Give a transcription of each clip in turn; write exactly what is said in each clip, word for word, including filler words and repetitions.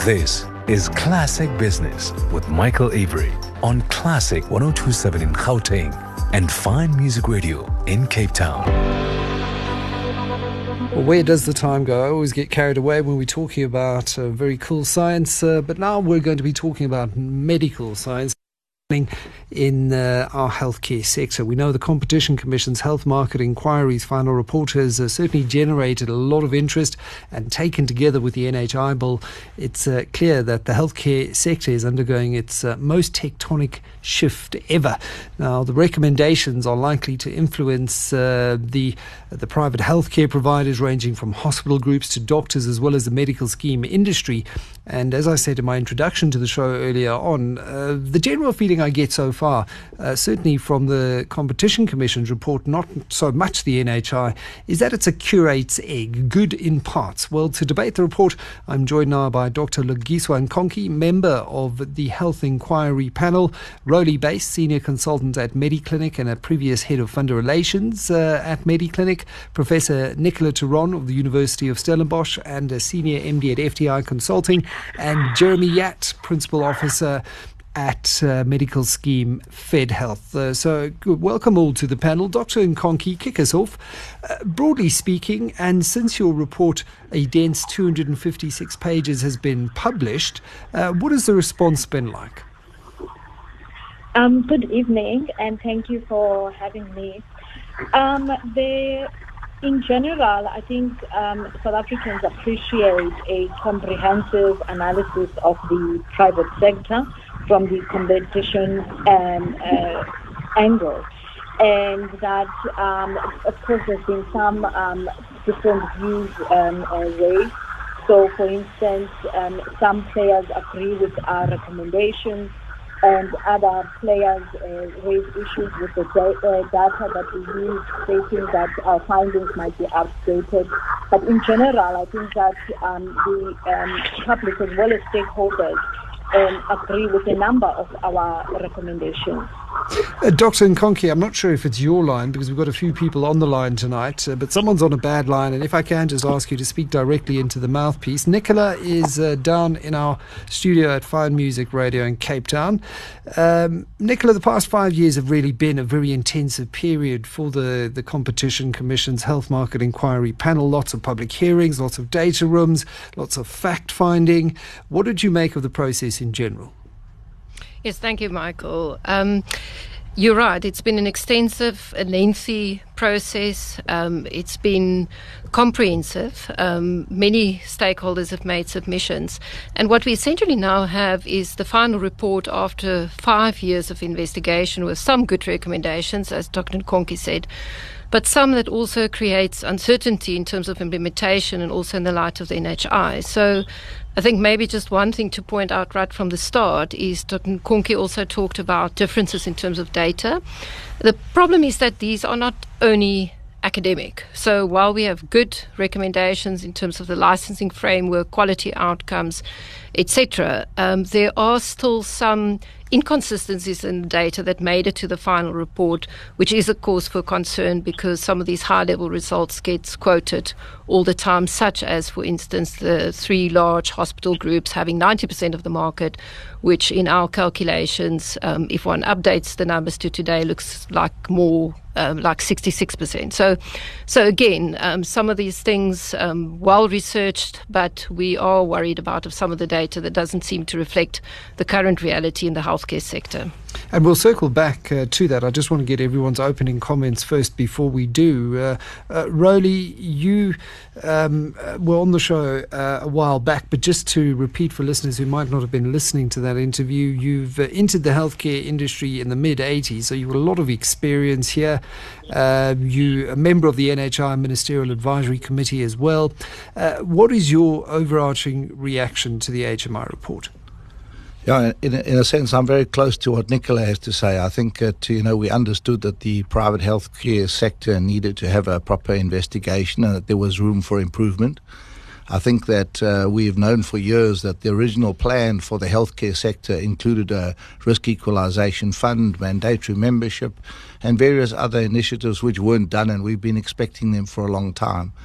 This is Classic Business with Michael Avery on Classic one oh two point seven in Gauteng and Fine Music Radio in Cape Town. Well, where does the time go? I always get carried away when we're talking about uh, very cool science, uh, but now we're going to be talking about medical science in uh, our healthcare sector. We know the Competition Commission's Health Market Inquiry's final report has uh, certainly generated a lot of interest, and taken together with the N H I bill, it's uh, clear that the healthcare sector is undergoing its uh, most tectonic shift ever. Now, the recommendations are likely to influence uh, the the private healthcare providers, ranging from hospital groups to doctors, as well as the medical scheme industry. And as I said in my introduction to the show earlier on, uh, the general feeling I get so far, uh, certainly from the Competition Commission's report, not so much the N H I, is that it's a curate's egg, good in parts. Well, to debate the report, I'm joined now by Doctor Logiswa Nkonki, member of the Health Inquiry Panel, Rowley-based senior consultant at Mediclinic and a previous head of funder relations uh, at Mediclinic, Professor Nicola Turon of the University of Stellenbosch and a senior M D at F T I Consulting, and Jeremy Yatt, principal officer at uh, medical scheme FedHealth. Uh, so good. Welcome all to the panel. Doctor Nkonki, kick us off. Uh, broadly speaking, and since your report, a dense two hundred fifty-six pages, has been published, uh, what has the response been like? Um, good evening, and thank you for having me. Um, the, in general, I think um, South Africans appreciate a comprehensive analysis of the private sector from the competition um, uh, angle. And that, um, of course, there's been some um, different views um, uh, raised. So, for instance, um, some players agree with our recommendations, and other players uh, raise issues with the da- uh, data that we use, stating that our findings might be outdated. But in general, I think that um, the um, public as well as stakeholders um, agree with a number of our recommendations. Uh, Doctor Nkonki, I'm not sure if it's your line, because we've got a few people on the line tonight, uh, but someone's on a bad line, and if I can just ask you to speak directly into the mouthpiece. Nicola is uh, down in our studio at Fine Music Radio in Cape Town. Um, Nicola, the past five years have really been a very intensive period for the, the Competition Commission's Health Market Inquiry Panel. Lots of public hearings, lots of data rooms, lots of fact-finding. What did you make of the process in general? Yes, thank you, Michael. Um, you're right. It's been an extensive, a lengthy process. Um, it's been comprehensive. Um, many stakeholders have made submissions. And what we essentially now have is the final report after five years of investigation, with some good recommendations, as Doctor Nkonki said, but some that also creates uncertainty in terms of implementation, and also in the light of the N H I. So I think maybe just one thing to point out right from the start is Doctor Nkonki also talked about differences in terms of data. The problem is that these are not only academic. So while we have good recommendations in terms of the licensing framework, quality outcomes, et cetera, um, there are still some inconsistencies in the data that made it to the final report, which is a cause for concern, because some of these high-level results get quoted all the time, such as, for instance, the three large hospital groups having ninety percent of the market, which in our calculations, um, if one updates the numbers to today, looks like more um, like sixty-six percent. So, so again, um, some of these things, um, well researched, but we are worried about of some of the data that doesn't seem to reflect the current reality in the healthcare sector. And we'll circle back uh, to that. I just want to get everyone's opening comments first before we do. Uh, uh, Rowley, you um, were on the show uh, a while back, but just to repeat for listeners who might not have been listening to that interview, you've uh, entered the healthcare industry in the mid-eighties, so you've got a lot of experience here. Uh, you're a member of the N H I Ministerial Advisory Committee as well. Uh, what is your overarching reaction to the H M I report? Yeah, in a, in a sense, I'm very close to what Nicola has to say. I think that, you know, we understood that the private healthcare sector needed to have a proper investigation and that there was room for improvement. I think that uh, we have known for years that the original plan for the healthcare sector included a risk equalisation fund, mandatory membership, and various other initiatives which weren't done, and we've been expecting them for a long time.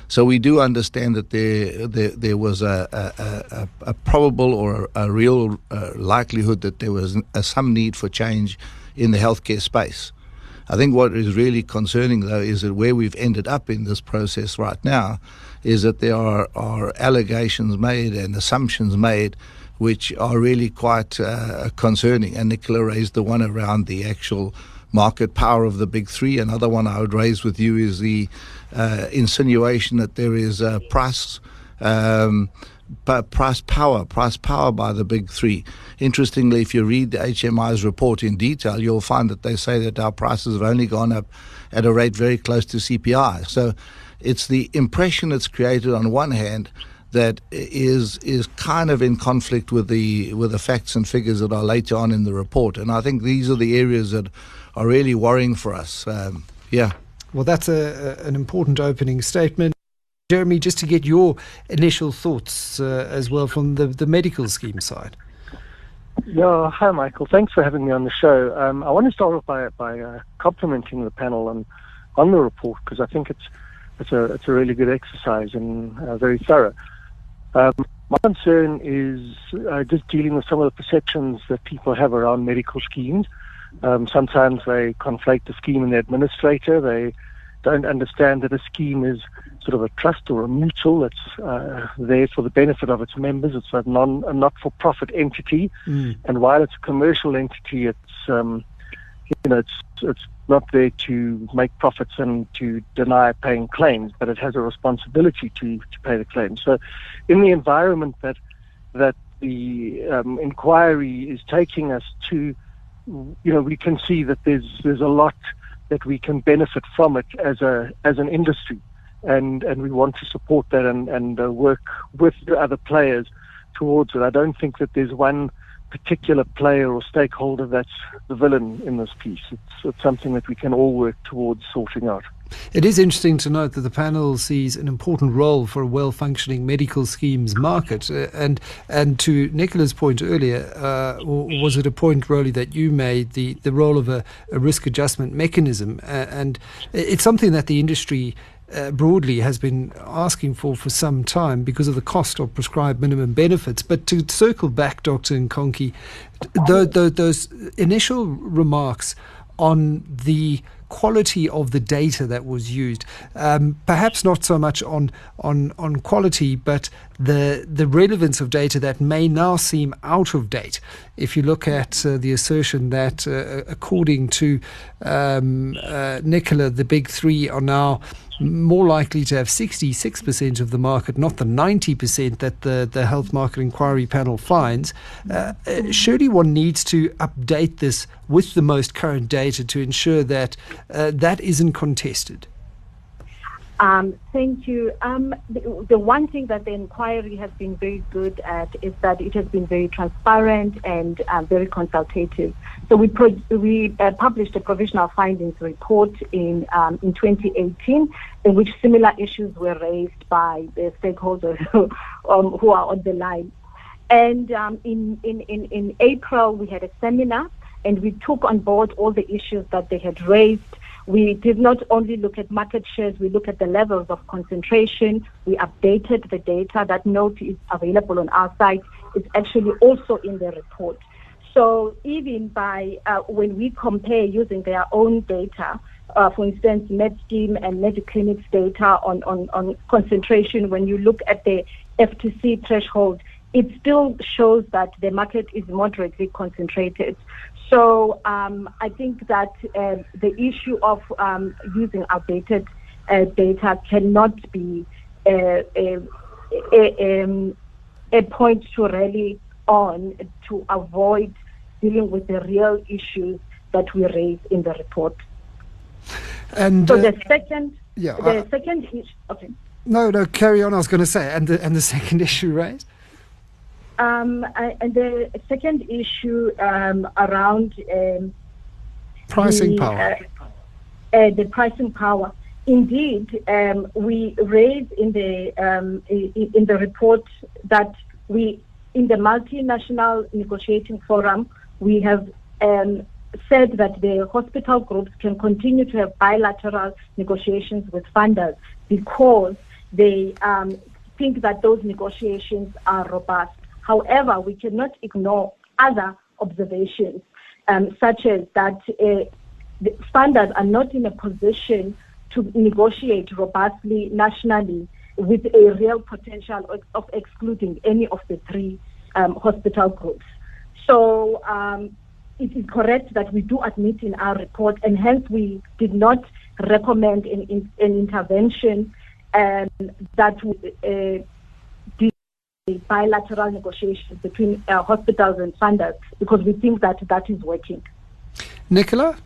So we do understand that there there, there was a, a, a, a probable or a real uh, likelihood that there was a, some need for change in the healthcare space. I think what is really concerning, though, is that where we've ended up in this process right now is that there are, are allegations made and assumptions made which are really quite uh, concerning. And Nicola raised the one around the actual market power of the big three. Another one I would raise with you is the uh, insinuation that there is a price um, But price power, price power by the big three. Interestingly, if you read the H M I's report in detail, you'll find that they say that our prices have only gone up at a rate very close to C P I. So it's the impression that's created on one hand that is is kind of in conflict with the with the facts and figures that are later on in the report. And I think these are the areas that are really worrying for us. Um, yeah. Well, that's a, a, an important opening statement. Jeremy, just to get your initial thoughts uh, as well from the, the medical scheme side. Yeah, hi Michael. Thanks for having me on the show. Um, I want to start off by by uh, complimenting the panel on on the report, because I think it's it's a it's a really good exercise and uh, very thorough. Um, my concern is uh, just dealing with some of the perceptions that people have around medical schemes. Um, sometimes they conflate the scheme and the administrator. They don't understand that a scheme is sort of a trust or a mutual that's uh, there for the benefit of its members. It's a non a not-for-profit entity, mm. and while it's a commercial entity, it's um, you know it's it's not there to make profits and to deny paying claims, but it has a responsibility to to pay the claims. So, in the environment that that the um, inquiry is taking us to, you know, we can see that there's there's a lot that we can benefit from it as a as an industry, and and we want to support that and and uh, work with the other players towards it. I don't think that there's one particular player or stakeholder that's the villain in this piece. It's, it's something that we can all work towards sorting out. It is interesting to note that the panel sees an important role for a well-functioning medical schemes market. Uh, and and to Nicola's point earlier, uh, or was it a point, Roly, that you made, the, the role of a, a risk adjustment mechanism? Uh, and it's something that the industry Uh, broadly has been asking for for some time because of the cost of prescribed minimum benefits. But to circle back, Doctor Nkonki, th- th- those initial remarks on the quality of the data that was used, um, perhaps not so much on on on quality, but the the relevance of data that may now seem out of date. If you look at uh, the assertion that, uh, according to um, uh, Nicola, the big three are now more likely to have sixty-six percent of the market, not the ninety percent that the, the Health Market Inquiry Panel finds. Uh, surely one needs to update this with the most current data to ensure that uh, that isn't contested. Um, thank you. Um, the, the one thing that the inquiry has been very good at is that it has been very transparent and uh, very consultative. So we pro- we uh, published a provisional findings report in um, in twenty eighteen, in which similar issues were raised by the stakeholders who, um, who are on the line. And um, in, in, in, in April, we had a seminar, and we took on board all the issues that they had raised. We did not only look at market shares, we looked at the levels of concentration. We updated the data. That note is available on our site. It's actually also in the report. So even by uh, when we compare using their own data, uh, for instance, MedScheme and Mediclinic's data on, on, on concentration, when you look at the F T C threshold, it still shows that the market is moderately concentrated. So um, I think that uh, the issue of um, using outdated uh, data cannot be uh, a, a, um, a point to rally on to avoid dealing with the real issues that we raise in the report. And so uh, the second, yeah, the I, second issue. Okay. No, no, carry on. I was going to say, and the and the second issue raised. Um, and the second issue um, around um, pricing the, power. Uh, uh, the pricing power. Indeed, um, we raised in the um, in, in the report that we, in the multinational negotiating forum, we have um, said that the hospital groups can continue to have bilateral negotiations with funders because they um, think that those negotiations are robust. However, we cannot ignore other observations, um, such as that uh, the funders are not in a position to negotiate robustly nationally with a real potential of, of excluding any of the three um, hospital groups. So um, it is correct that we do admit in our report, and hence we did not recommend an, an intervention um, that would uh, do bilateral negotiations between uh, hospitals and funders, because we think that that is working. Nicola?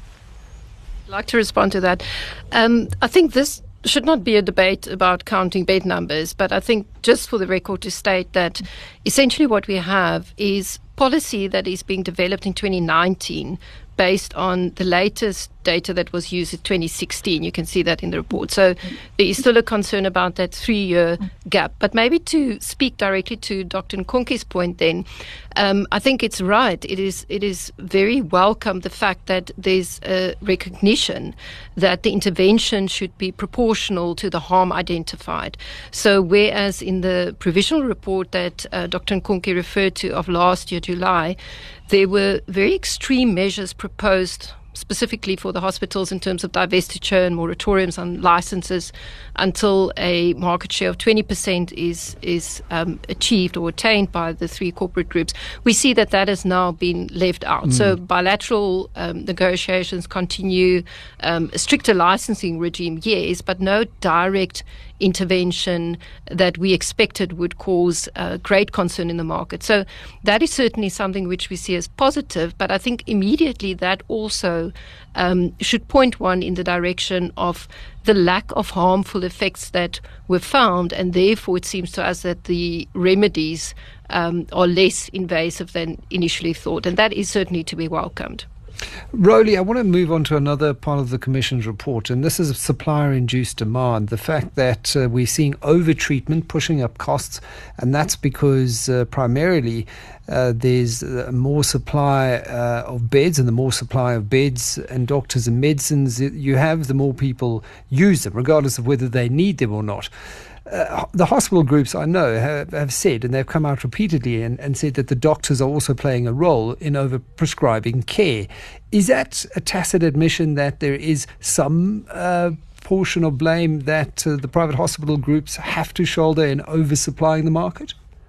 I'd like to respond to that. Um, I think this should not be a debate about counting bed numbers, but I think just for the record to state that essentially what we have is policy that is being developed in twenty nineteen based on the latest data that was used in twenty sixteen. You can see that in the report. So there is still a concern about that three-year gap. But maybe to speak directly to Doctor Nkonke's point then, um, I think it's right. It is it is very welcome, the fact that there's a recognition that the intervention should be proportional to the harm identified. So whereas in the provisional report that uh, Doctor Nkonke referred to of last year, July, there were very extreme measures proposed specifically for the hospitals in terms of divestiture and moratoriums on licenses until a market share of twenty percent is is um, achieved or attained by the three corporate groups. We see that that has now been left out. Mm. So bilateral um, negotiations continue, um, a stricter licensing regime, yes, but no direct intervention that we expected would cause uh, great concern in the market. So that is certainly something which we see as positive, but I think immediately that also um, should point one in the direction of the lack of harmful effects that were found, and therefore it seems to us that the remedies um, are less invasive than initially thought, and that is certainly to be welcomed. Rowley, I want to move on to another part of the Commission's report, and this is supplier-induced demand, the fact that uh, we're seeing over-treatment pushing up costs, and that's because uh, primarily uh, there's uh, more supply uh, of beds, and the more supply of beds and doctors and medicines you have, the more people use them, regardless of whether they need them or not. Uh, the hospital groups, I know, have, have said, and they've come out repeatedly and, and said that the doctors are also playing a role in over-prescribing care. Is that a tacit admission that there is some uh, portion of blame that uh, the private hospital groups have to shoulder in oversupplying the market?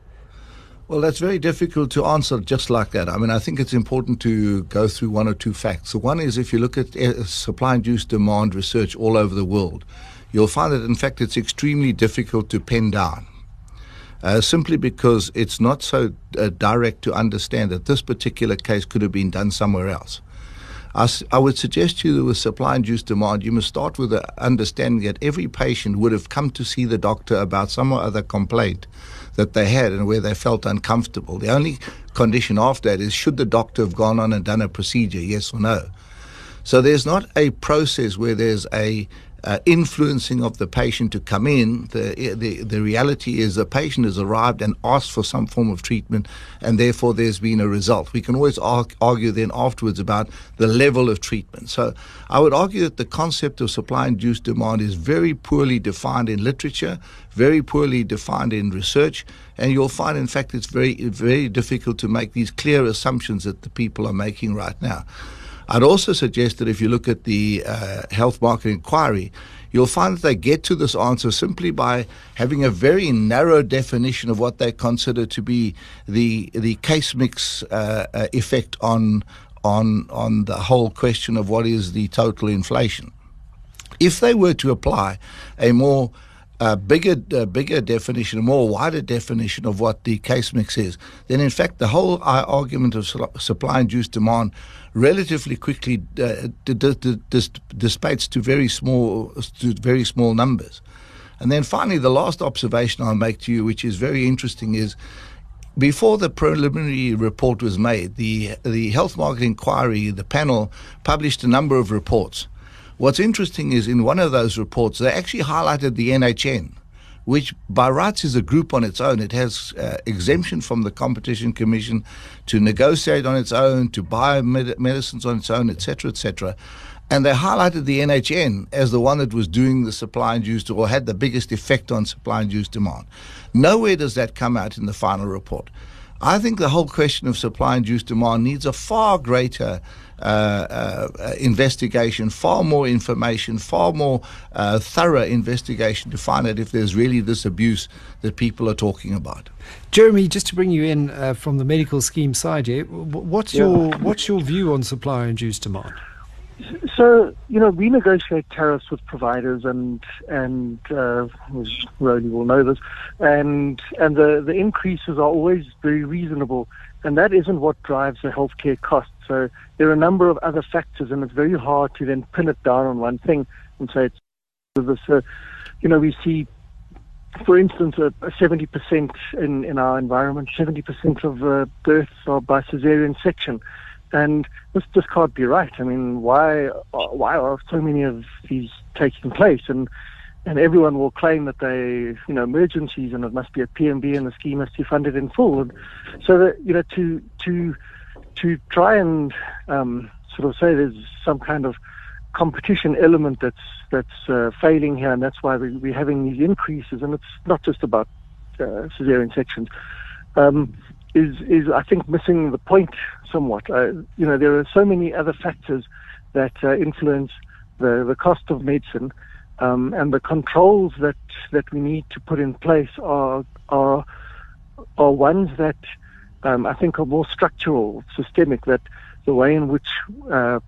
Well, that's very difficult to answer just like that. I mean, I think it's important to go through one or two facts. So one is, if you look at uh, supply-induced demand research all over the world, you'll find that, in fact, it's extremely difficult to pin down, uh, simply because it's not so uh, direct to understand that this particular case could have been done somewhere else. I, s- I would suggest to you that with supply-induced demand, you must start with the understanding that every patient would have come to see the doctor about some or other complaint that they had and where they felt uncomfortable. The only condition after that is, should the doctor have gone on and done a procedure, yes or no? So there's not a process where there's a Uh, influencing of the patient to come in. The, the the reality is the patient has arrived and asked for some form of treatment, and therefore there's been a result. We can always arg- argue then afterwards about the level of treatment. So I would argue that the concept of supply-induced demand is very poorly defined in literature, very poorly defined in research, and you'll find, in fact, it's very, very difficult to make these clear assumptions that the people are making right now. I'd also suggest that if you look at the uh, health market inquiry, you'll find that they get to this answer simply by having a very narrow definition of what they consider to be the the case mix uh, uh, effect on on on the whole question of what is the total inflation. If they were to apply a more a bigger, uh, bigger definition, a more wider definition of what the case mix is, then in fact the whole uh, argument of supply-induced demand relatively quickly uh, d- d- d- dis- dissipates to very small, to very small numbers. And then finally, the last observation I'll make to you, which is very interesting, is before the preliminary report was made, the the health market inquiry, the panel, published a number of reports. What's interesting is, in one of those reports, they actually highlighted the N H N, which by rights is a group on its own. It has uh, exemption from the Competition Commission to negotiate on its own, to buy med- medicines on its own, et cetera, et cetera. And they highlighted the N H N as the one that was doing the supply-induced or had the biggest effect on supply-induced demand. Nowhere does that come out in the final report. I think the whole question of supply-induced demand needs a far greater uh, uh, investigation, far more information, far more uh, thorough investigation to find out if there's really this abuse that people are talking about. Jeremy, just to bring you in uh, from the medical scheme side here, what's Yeah. your what's your view on supply-induced demand? So, you know, we negotiate tariffs with providers, and and uh, Rowley will know this, and and the, the increases are always very reasonable, and that isn't what drives the healthcare costs. So there are a number of other factors, and it's very hard to then pin it down on one thing and say it's this. Uh, you know, we see, for instance, a, a seventy percent in, in our environment, seventy percent of uh, births are by cesarean section. And this just can't be right. I mean, why why are so many of these taking place? And and everyone will claim that they, you know, emergencies, and it must be a P M B, and the scheme must be funded in full. And so that, you know, to to to try and um, sort of say there's some kind of competition element that's that's uh, failing here, and that's why we, we're having these increases. And it's not just about uh, cesarean sections. Um, is is I think missing the point somewhat. Uh, you know, there are so many other factors that uh, influence the, the cost of medicine, um, and the controls that, that we need to put in place are are are ones that um, I think are more structural, systemic. That the way in which uh,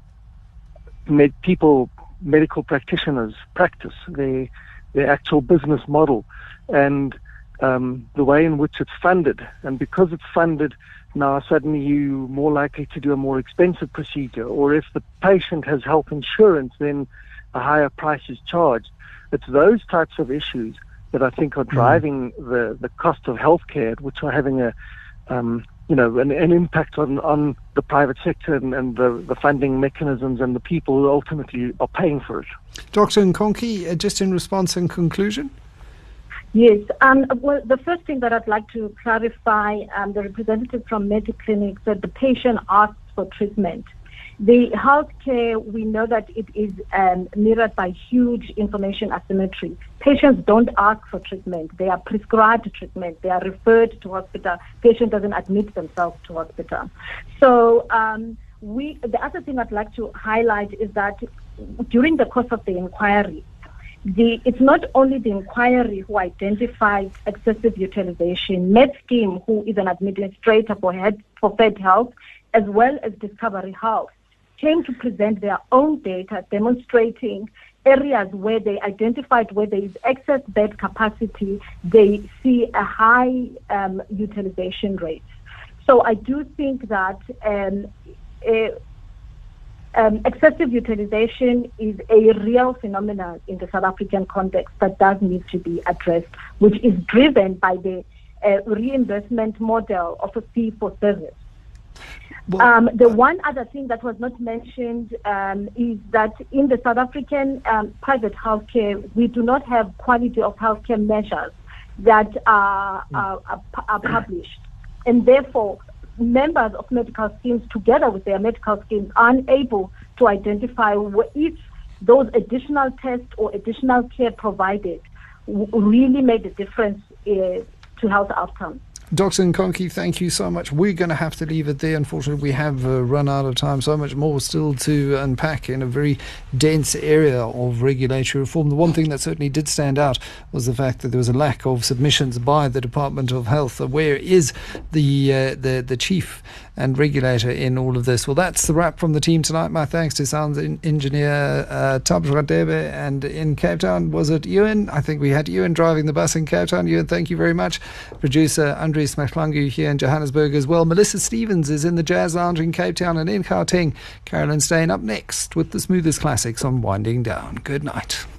med- people, medical practitioners, practice their their actual business model, and Um, the way in which it's funded. And because it's funded, now suddenly you're more likely to do a more expensive procedure, or if the patient has health insurance, then a higher price is charged. It's those types of issues that I think are driving mm. the, the cost of healthcare, which are having a um, you know an, an impact on, on the private sector and, and the, the funding mechanisms and the people who ultimately are paying for it. Doctor Nkonki, uh, just in response and conclusion? Yes. Um, well, the first thing that I'd like to clarify, um, the representative from Mediclinic said the patient asks for treatment. The healthcare, we know that it is um, mirrored by huge information asymmetry. Patients don't ask for treatment. They are prescribed treatment. They are referred to hospital. Patient doesn't admit themselves to hospital. So um, we. The other thing I'd like to highlight is that during the course of the inquiry, The, it's not only the inquiry who identified excessive utilization. MedScheme, who is an administrator for, head, for Fed Health, as well as Discovery Health, came to present their own data demonstrating areas where they identified where there is excess bed capacity, they see a high um, utilization rate. So I do think that um, a, Um, excessive utilization is a real phenomenon in the South African context that does need to be addressed, which is driven by the uh, reimbursement model of a fee for service. Well, um, the one other thing that was not mentioned um, is that in the South African um, private healthcare, we do not have quality of healthcare measures that are, are, are, are published, and therefore members of medical schemes, together with their medical schemes, are unable to identify if those additional tests or additional care provided w- really made a difference uh, to health outcomes. Doctor Nkonki, thank you so much. We're going to have to leave it there. Unfortunately, we have uh, run out of time. So much more still to unpack in a very dense area of regulatory reform. The one thing that certainly did stand out was the fact that there was a lack of submissions by the Department of Health. Where is the uh, the the chief and regulator in all of this? Well, that's the wrap from the team tonight. My thanks to sound engineer uh, Tabs Radebe, and in Cape Town, was it Ewan? I think we had Ewan driving the bus in Cape Town. Ewan, thank you very much. Producer Andres Machlangu here in Johannesburg as well. Melissa Stevens is in the Jazz Lounge in Cape Town, and in Gauteng, Carolyn Steyn up next with the smoothest classics on Winding Down. Good night.